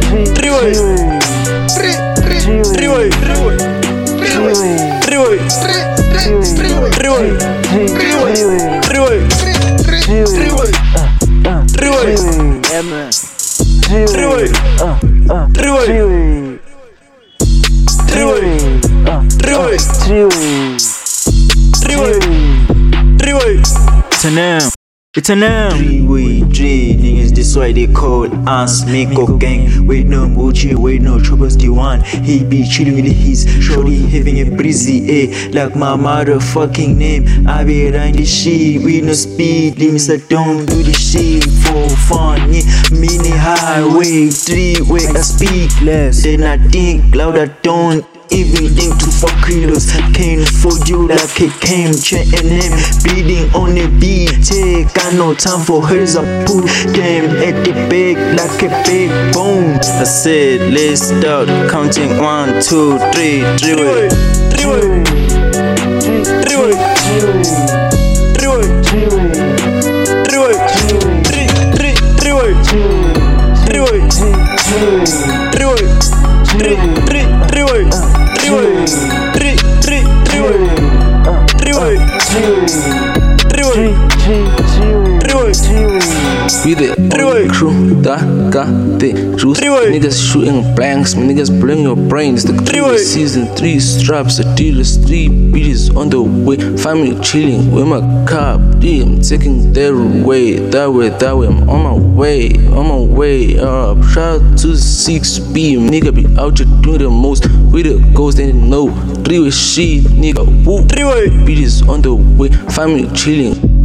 It's a noun. Three-way, niggas, this why they call us Miko gang. Wait no Mochi, wait no troubles the one. He be chilling with his shorty, having a breezy, like my motherfucking name. I be riding the shit with no speed limits. I don't do the shit for fun. Yeah. Mini highway, three-way, I speak less. Then I think loud, I don't even think to fuck kilos. Came for you like it came, chain him bleeding on the beat. Got no time for hers, I put them at the back like a big bone. I said let's start counting 1, 2, 3, 3-way. We the crew that got the juice. Niggas shooting blanks, niggas blowing your brains. The crew season 3 straps, Adidas 3 beats on the way. Family chilling with my cop, I'm taking their way. That way, I'm on my way up. Shout out to the 6B, nigga be out here doing the most. We the ghost, they know. 3-way shit, nigga. Woo. Beats on the way. Family chilling.